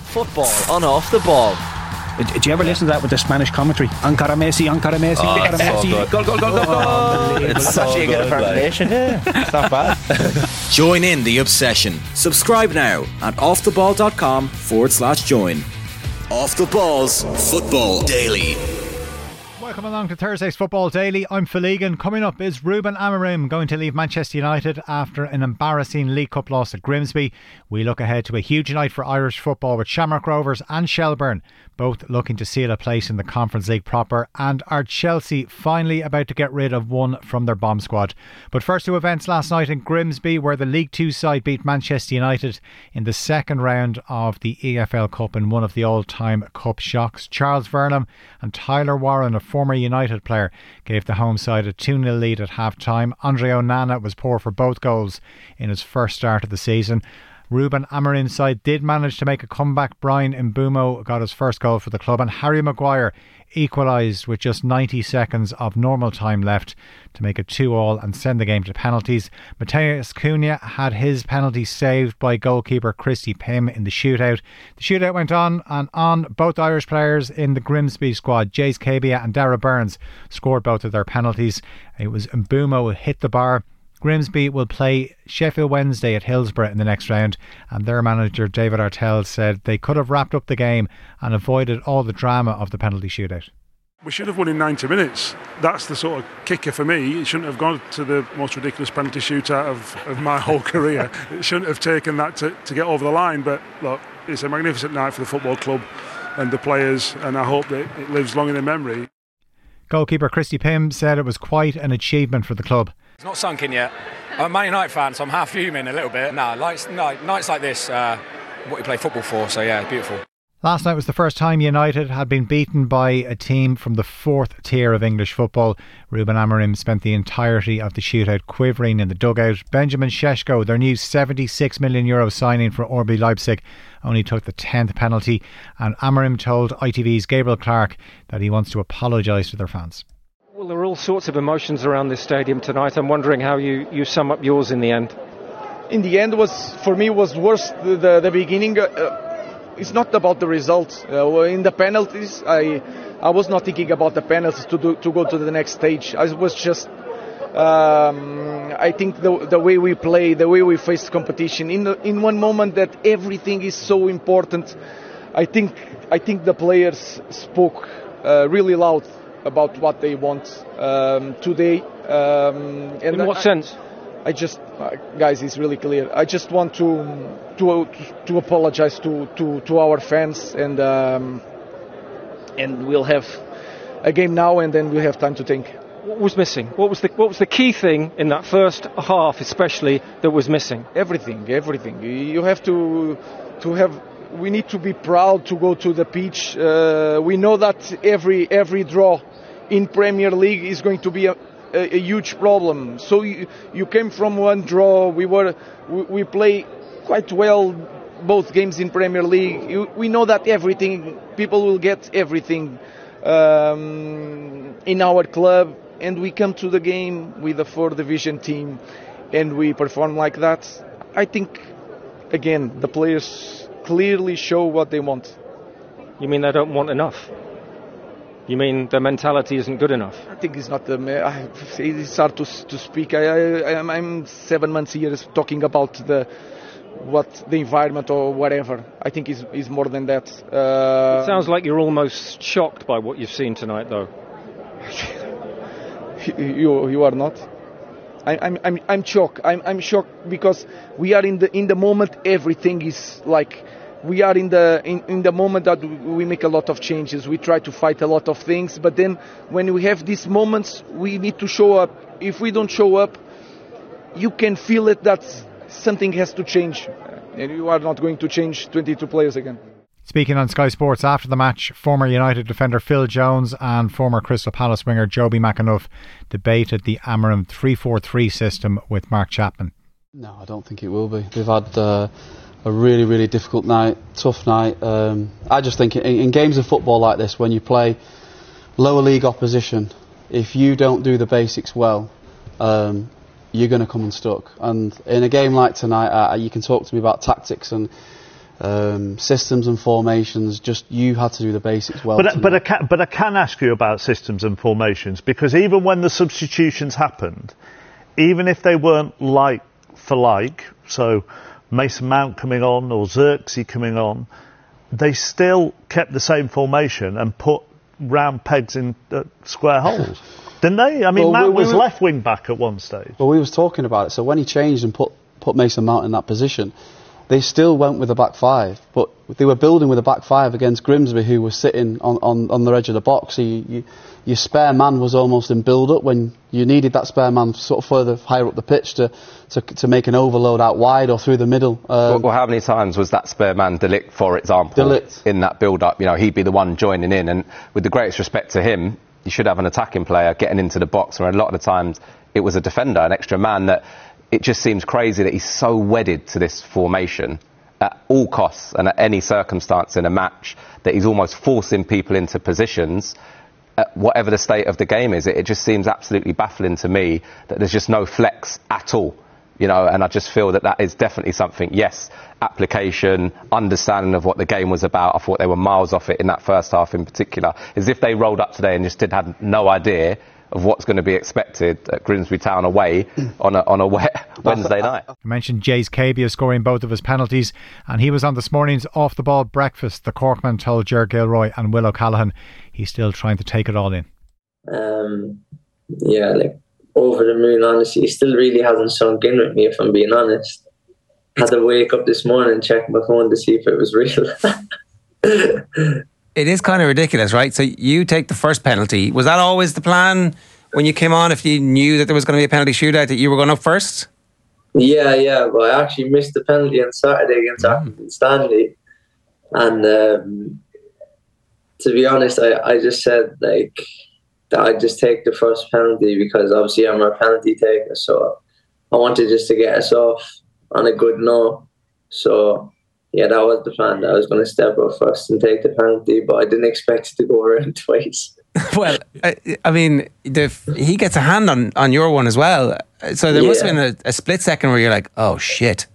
Football on Off the Ball. Did you ever listen to that with the Spanish commentary? Ankara Messi, Ankara Messi, Ankara Messi. Goal, goal, goal, goal, goal. It's so actually a good pronunciation. Yeah, it's not bad. Join in the obsession. Subscribe now at offtheball.com/join. Off the Ball's Football Daily. Welcome along to Thursday's Football Daily. I'm Phil Egan. Coming up, is Ruben Amorim going to leave Manchester United after an embarrassing League Cup loss at Grimsby? We look ahead to a huge night for Irish football with Shamrock Rovers and Shelbourne both looking to seal a place in the Conference League proper, and are Chelsea finally about to get rid of one from their bomb squad? But first, to events last night in Grimsby, where the League 2 side beat Manchester United in the second round of the EFL Cup in one of the all-time cup shocks. Charles Vernam and Tyler Warren, a former United player, gave the home side a 2-0 lead at half-time. Andre Onana was poor for both goals in his first start of the season. Ruben Amorim's side did manage to make a comeback. Brian Mbeumo got his first goal for the club, and Harry Maguire equalised with just 90 seconds of normal time left to make it 2-2 and send the game to penalties. Matheus Cunha had his penalty saved by goalkeeper Christy Pym in the shootout. The shootout went on and on. Both Irish players in the Grimsby squad, Jace Cabia and Darragh Burns, scored both of their penalties. It was Mbeumo who hit the bar. Grimsby will play Sheffield Wednesday at Hillsborough in the next round, and their manager David Artell said they could have wrapped up the game and avoided all the drama of the penalty shootout. We should have won in 90 minutes. That's the sort of kicker for me. It shouldn't have gone to the most ridiculous penalty shootout of my whole career. It shouldn't have taken that to get over the line. But look, it's a magnificent night for the football club and the players, and I hope that it lives long in their memory. Goalkeeper Christy Pym said it was quite an achievement for the club. It's not sunk in yet. I'm a Man United fan, so I'm half fuming a little bit. Nights like this, what you play football for, so yeah, beautiful. Last night was the first time United had been beaten by a team from the fourth tier of English football. Ruben Amorim spent the entirety of the shootout quivering in the dugout. Benjamin Šeško, their new €76 million signing for RB Leipzig, only took the 10th penalty, and Amorim told ITV's Gabriel Clark that he wants to apologise to their fans. Well, there are all sorts of emotions around this stadium tonight. I'm wondering how you sum up yours in the end. In the end, for me was worse the beginning. It's not about the result. In the penalties, I was not thinking about the penalties to go to the next stage. I was just, I think the way we play, the way we face competition. In one moment that everything is so important, I think the players spoke really loud about what they want today. In what sense? I just, guys, it's really clear. I just want to apologise to our fans, and we'll have a game now, and then we'll have time to think. What was missing? What was the key thing in that first half, especially, that was missing? Everything. You have to have. We need to be proud to go to the pitch. We know that every draw in Premier League is going to be a huge problem. So you came from one draw. We play quite well both games in Premier League. We know that people will get everything in our club, and we come to the game with a 4th division team and we perform like that. I think again the players clearly show what they want. You mean they don't want enough? You mean their mentality isn't good enough? I think it's not. It's hard to speak. I'm 7 months here talking about the environment or whatever. I think it's more than that. It sounds like you're almost shocked by what you've seen tonight, though. You are not. I'm shocked. I'm shocked because we are in the moment. Everything is like. We are in the moment that we make a lot of changes. We try to fight a lot of things, but then when we have these moments, we need to show up. If we don't show up, you can feel it that something has to change, and you are not going to change 22 players again. Speaking on Sky Sports after the match, former United defender Phil Jones and former Crystal Palace winger Joby McAnuff debated the Amorim 3-4-3 system with Mark Chapman. No, I don't think it will be. We've had a really, really difficult night, tough night. I just think in games of football like this, when you play lower league opposition, if you don't do the basics well, you're going to come unstuck. And in a game like tonight, you can talk to me about tactics and systems and formations. Just you had to do the basics well. But I can ask you about systems and formations, because even when the substitutions happened, even if they weren't like for like, so Mason Mount coming on or Xerxes coming on, they still kept the same formation and put round pegs in square holes, didn't they? I mean, Mount was left wing back at one stage. Well, we was talking about it. So when he changed and put Mason Mount in that position, they still went with a back five, but they were building with a back five against Grimsby, who was sitting on the edge of the box. So your spare man was almost in build-up when you needed that spare man sort of further higher up the pitch to make an overload out wide or through the middle. Well, how many times was that spare man De Ligt, for example, in that build-up? You know, he'd be the one joining in, and with the greatest respect to him, you should have an attacking player getting into the box, where a lot of the times it was a defender, an extra man. That it just seems crazy that he's so wedded to this formation at all costs and at any circumstance in a match, that he's almost forcing people into positions at whatever the state of the game is. It just seems absolutely baffling to me that there's just no flex at all, you know, and I just feel that is definitely something, yes, application, understanding of what the game was about. I thought they were miles off it in that first half in particular, as if they rolled up today and just had no idea of what's going to be expected at Grimsby Town away on a wet Wednesday night. I mentioned Jays Cabia scoring both of his penalties, and he was on this morning's off-the-ball breakfast. The Corkman told Ger Gilroy and Will O'Callaghan he's still trying to take it all in. Yeah, like, over the moon, honestly. He still really hasn't sunk in with me, if I'm being honest. I had to wake up this morning and check my phone to see if it was real. It is kind of ridiculous, right? So you take the first penalty. Was that always the plan when you came on, if you knew that there was going to be a penalty shootout, that you were going up first? Yeah, but I actually missed the penalty on Saturday against Accrington Stanley. And to be honest, I just said that I'd just take the first penalty, because obviously I'm a penalty taker. So I wanted just to get us off on a good note. So yeah, that was the plan. I was going to step up first and take the penalty, but I didn't expect it to go around twice. Well, I mean, he gets a hand on your one as well. So there must have been a split second where you're like, oh, shit.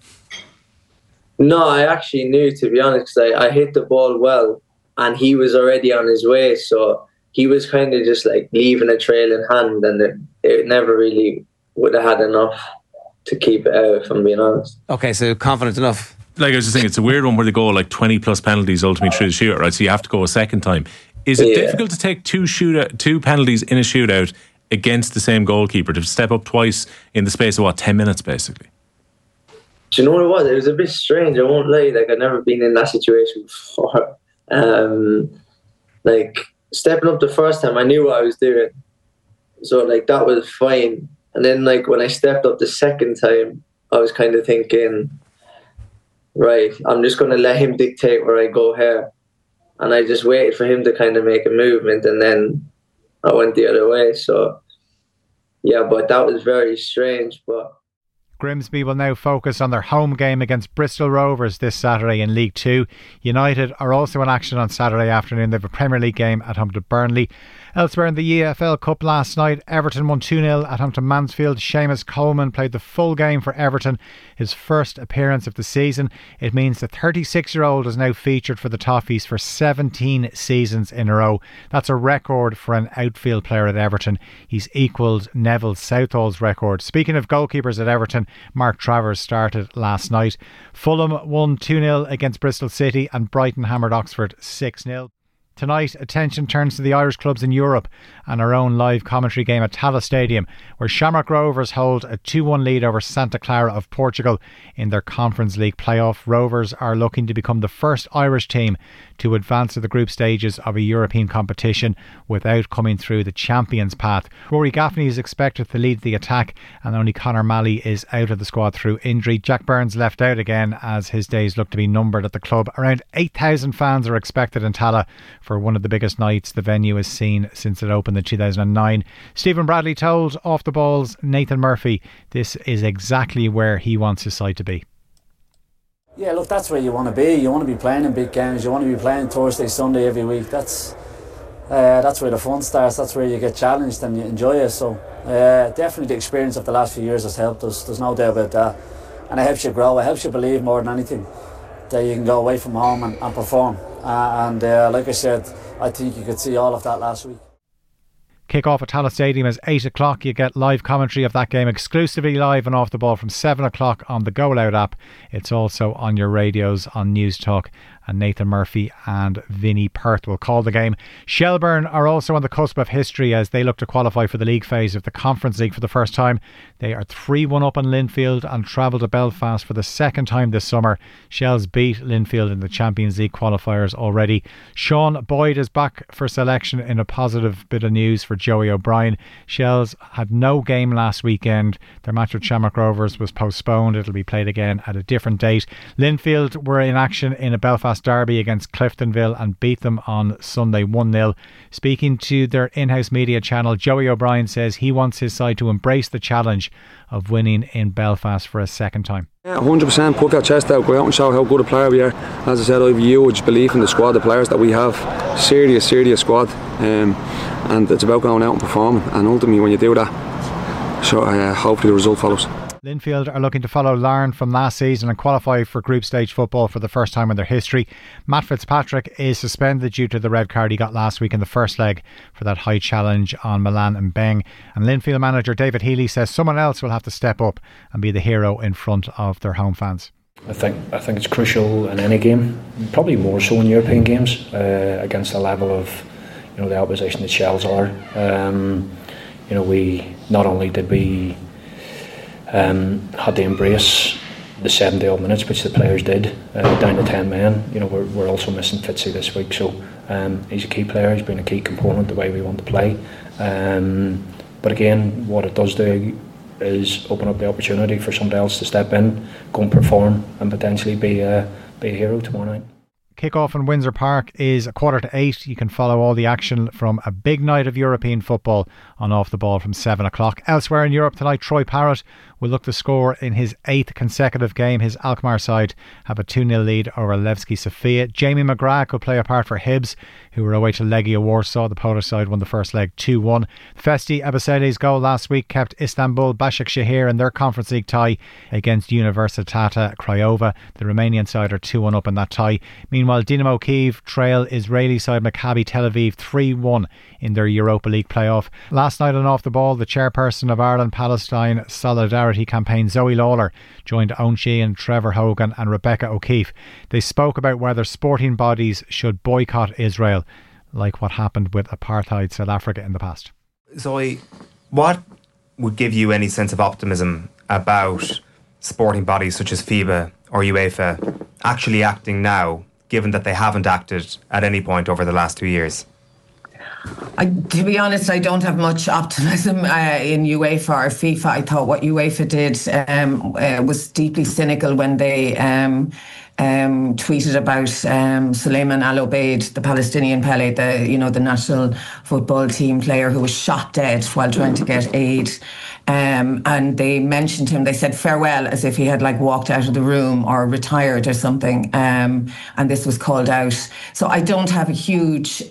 No, I actually knew, to be honest, because I hit the ball well and he was already on his way. So he was kind of just like leaving a trail in hand, and it never really would have had enough to keep it out, if I'm being honest. Okay, so confident enough. Like I was just saying, it's a weird one where they go like 20 plus penalties ultimately through the shootout, right? So you have to go a second time. Is it difficult to take two penalties in a shootout against the same goalkeeper, to step up twice in the space of 10 minutes basically? Do you know what it was? It was a bit strange, I won't lie. Like, I've never been in that situation before. Like, stepping up the first time, I knew what I was doing. So like, that was fine. And then like, when I stepped up the second time, I was kind of thinking, right, I'm just going to let him dictate where I go here. And I just waited for him to kind of make a movement, and then I went the other way. So, yeah, but that was very strange. But Grimsby will now focus on their home game against Bristol Rovers this Saturday in League 2. United are also in action on Saturday afternoon. They have a Premier League game at home to Burnley. Elsewhere in the EFL Cup last night, Everton won 2-0 at home to Mansfield. Seamus Coleman played the full game for Everton, his first appearance of the season. It means the 36-year-old is now featured for the Toffees for 17 seasons in a row. That's a record for an outfield player at Everton. He's equalled Neville Southall's record. Speaking of goalkeepers at Everton, Mark Travers started last night. Fulham won 2-0 against Bristol City, and Brighton hammered Oxford 6-0. Tonight, attention turns to the Irish clubs in Europe and our own live commentary game at Tallaght Stadium, where Shamrock Rovers hold a 2-1 lead over Santa Clara of Portugal in their Conference League playoff. Rovers are looking to become the first Irish team to advance to the group stages of a European competition without coming through the Champions path. Rory Gaffney is expected to lead the attack, and only Conor Malley is out of the squad through injury. Jack Burns left out again as his days look to be numbered at the club. Around 8,000 fans are expected in Tallaght for one of the biggest nights the venue has seen since it opened in 2009. Stephen Bradley told Off the Ball's Nathan Murphy this is exactly where he wants his side to be. Yeah, look, that's where you want to be. You want to be playing in big games. You want to be playing Thursday, Sunday every week. That's where the fun starts. That's where you get challenged and you enjoy it. So definitely the experience of the last few years has helped us. There's no doubt about that. And it helps you grow. It helps you believe more than anything that you can go away from home and perform. Like I said, I think you could see all of that last week. Kick-off at Tallaght Stadium is 8 o'clock. You get live commentary of that game exclusively live and off the ball from 7 o'clock on the Go Loud app. It's also on your radios on News Talk, and Nathan Murphy and Vinnie Perth will call the game. Shelbourne are also on the cusp of history as they look to qualify for the league phase of the Conference League for the first time. They are 3-1 up on Linfield and travel to Belfast for the second time this summer. Shells beat Linfield in the Champions League qualifiers already. Sean Boyd is back for selection in a positive bit of news for Joey O'Brien. Shells had no game last weekend. Their match with Shamrock Rovers was postponed. It'll be played again at a different date. Linfield were in action in a Belfast derby against Cliftonville and beat them on Sunday 1-0. Speaking to their in-house media channel, Joey O'Brien says he wants his side to embrace the challenge of winning in Belfast for a second time. Yeah, 100%, put that chest out, go out and show how good a player we are. As I said, I have huge belief in the squad, the players that we have. Serious squad, and it's about going out and performing, and ultimately when you do that, so hopefully the result follows. Linfield are looking to follow Larne from last season and qualify for group stage football for the first time in their history. Matt Fitzpatrick is suspended due to the red card he got last week in the first leg for that high challenge on Milan and Beng. And Linfield manager David Healy says someone else will have to step up and be the hero in front of their home fans. I think it's crucial in any game, probably more so in European games, against the level of the opposition that Shells are. We not only did we had to embrace the 70 odd minutes which the players did, down to 10 men. We're also missing Fitzy this week, so he's a key player. He's been a key component the way we want to play. But again, what it does do is open up the opportunity for somebody else to step in, go and perform, and potentially be a hero tomorrow night. Kick-off in Windsor Park is 7:15. You can follow all the action from a big night of European football on Off the Ball from 7 o'clock. Elsewhere in Europe tonight, Troy Parrott will look to score in his 8th consecutive game. His Alkmaar side have a 2-0 lead over Levski Sofia. Jamie McGrath could play a part for Hibs, who were away to Legia Warsaw. The Polish side won the first leg 2-1. Festi Abasele's goal last week kept Istanbul Başakşehir in their Conference League tie against Universitata Craiova. The Romanian side are 2-1 up in that tie. Meanwhile, Dynamo Kyiv trail Israeli side Maccabi Tel Aviv 3-1 in their Europa League playoff. Last night on Off the Ball, the chairperson of Ireland-Palestine Solidarity Campaign, Zoe Lawler, joined Owen Sheehan, Trevor Hogan and Rebecca O'Keefe. They spoke about whether sporting bodies should boycott Israel, like what happened with apartheid South Africa in the past. Zoe, what would give you any sense of optimism about sporting bodies such as FIBA or UEFA actually acting now, given that they haven't acted at any point over the last 2 years? To be honest, I don't have much optimism in UEFA or FIFA. I thought what UEFA did was deeply cynical when they tweeted about Suleiman Al Obeid, the Palestinian Pele, the national football team player who was shot dead while trying to get aid. And they mentioned him, they said farewell as if he had walked out of the room or retired or something. And this was called out. So I don't have a huge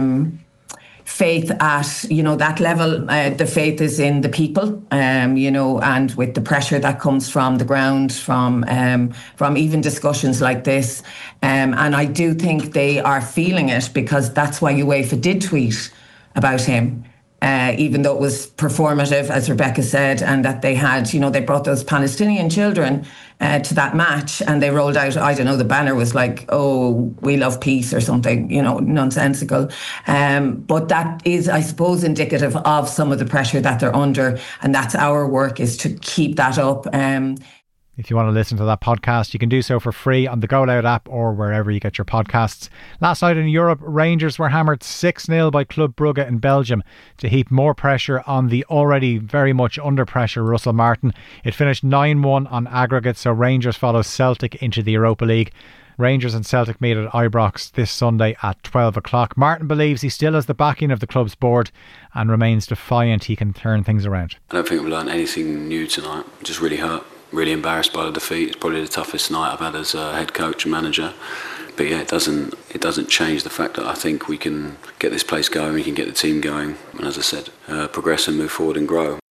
faith at that level. The faith is in the people, and with the pressure that comes from the ground, from even discussions like this, and I do think they are feeling it, because that's why UEFA did tweet about him. Even though it was performative, as Rebecca said, and that they had, they brought those Palestinian children to that match, and they rolled out, I don't know, the banner was like, "Oh, we love peace" or something, nonsensical. But that is, I suppose, indicative of some of the pressure that they're under, and that's our work, is to keep that up. If you want to listen to that podcast, you can do so for free on the Go Loud app or wherever you get your podcasts. Last night in Europe, Rangers were hammered 6-0 by Club Brugge in Belgium to heap more pressure on the already very much under pressure Russell Martin. It finished 9-1 on aggregate, so Rangers follow Celtic into the Europa League. Rangers and Celtic meet at Ibrox this Sunday at 12 o'clock. Martin believes he still has the backing of the club's board and remains defiant he can turn things around. I don't think I've learned anything new tonight. Just really hurt. Really embarrassed by the defeat. It's probably the toughest night I've had as a head coach and manager. But yeah, it doesn't change the fact that I think we can get this place going, we can get the team going, and as I said, progress and move forward and grow.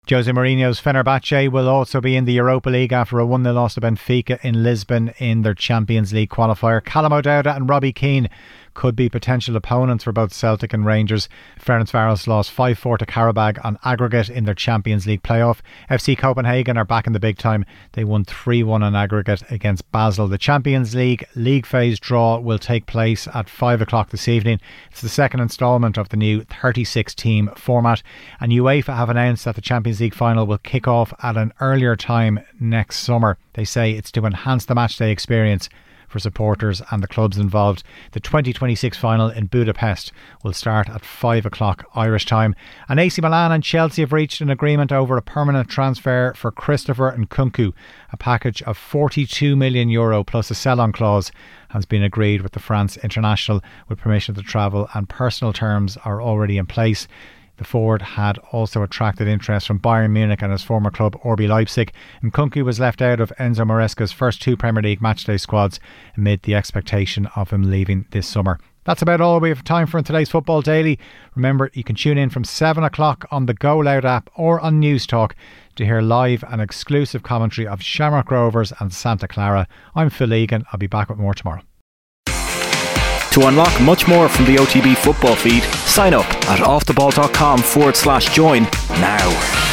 Jose Mourinho's Fenerbahce will also be in the Europa League after a 1-0 loss to Benfica in Lisbon in their Champions League qualifier. Callum O'Dowda and Robbie Keane could be potential opponents for both Celtic and Rangers. Ferencváros lost 5-4 to Karabag on aggregate in their Champions League playoff. FC Copenhagen are back in the big time. They won 3-1 on aggregate against Basel. The Champions League phase draw will take place at 5 o'clock this evening. It's the second instalment of the new 36-team format, and UEFA have announced that the Champions League final will kick off at an earlier time next summer. They say it's to enhance the matchday experience for supporters and the clubs involved. The 2026 final in Budapest will start at 5 o'clock Irish time. And AC Milan and Chelsea have reached an agreement over a permanent transfer for Christopher Nkunku. A package of €42 million plus a sell-on clause has been agreed with the France international, with permission to travel, and personal terms are already in place. The forward had also attracted interest from Bayern Munich and his former club RB Leipzig. Nkunku was left out of Enzo Maresca's first 2 Premier League matchday squads amid the expectation of him leaving this summer. That's about all we have time for in today's Football Daily. Remember, you can tune in from 7 o'clock on the Go Loud app or on News Talk to hear live and exclusive commentary of Shamrock Rovers and Santa Clara. I'm Phil Egan. I'll be back with more tomorrow. To unlock much more from the OTB football feed, sign up at offtheball.com/join now.